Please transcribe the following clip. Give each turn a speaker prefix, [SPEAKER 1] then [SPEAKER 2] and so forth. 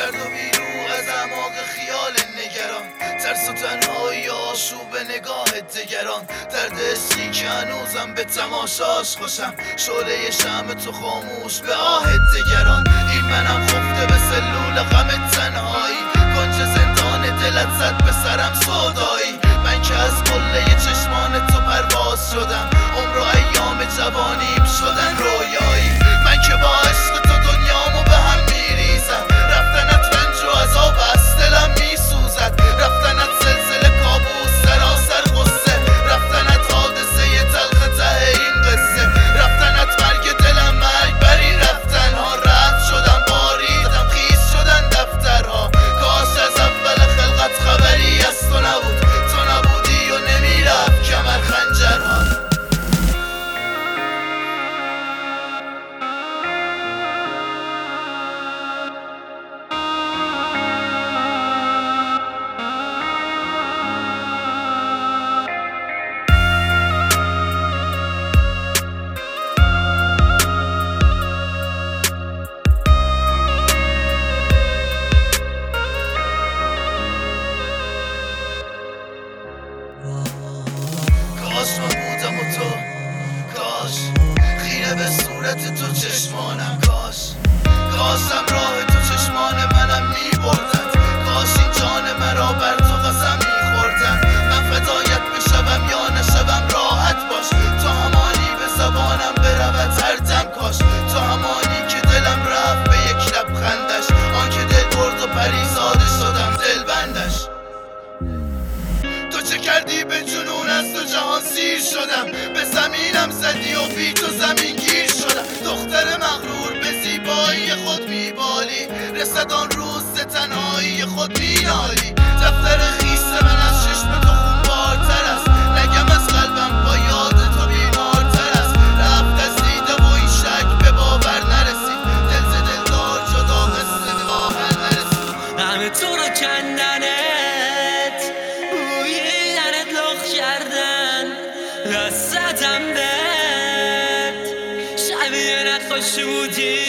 [SPEAKER 1] درد و بیرو از اعماق خیال نگران، ترس و تنهایی آشوب نگاه دگران، درد حسی که هنوزم به تماشاش خوشم، شعله شمع تو خاموش به آه دگران. این منم خفته به سلول غم تنهایی، کنج زندان دلت زد به سرم سودایی. من که از قله چشمان تو پرواز شدم، عمر و ایام جوانیم شدن رویایی. من که با عشق تو دنیامو به هم میریزم، رفتنت رنج و عذاب از دلم میسوزد، رفتنت زلزله کابوس سراسر غصه، رفتنت حادثه تلخ ته این قصه، رفتنت مرگ دلم مرگ بر این رفتنها. رد شدم باریدم خیس شدن دفترها، کاش از اول خلقت خبری از تو نبود، تو نبودی و نمیرفت کمر خنجرها. کاش من بودم و تو، کاش خیره به صورت تو چشمانم، کاشم راه تو چشمان منم میبردند، کاش این جان مرا بر تو قسم میخوردن. من فدایت بشوم یا نشوم راحت باش، تو همانی به زبانم برود هر دم کاش، تو همانی که دلم رفت به یک لبخندش، آن که دل برد و پریزاده شدم دلبندش. تو چه کردی به جنون از تو جهان سیر شدم، به زمینم زدی و بی تو زمین گیر شدم. دختر مغرور به زیبایی خود میبالی، رسد آن روز ز تنهایی خود مینالی. دفتر خیس من از چشم تو خونبارتر است، نگم از قلبم با یاد تو بیمارتر است. رفت از دیده و این شک به باور نرسید، دل ز دلدار جدا قصه به آخر نرسید.
[SPEAKER 2] همه تو رو کندنت روی درت لخ کردن، دستتم بد شبیه نقاشی بودی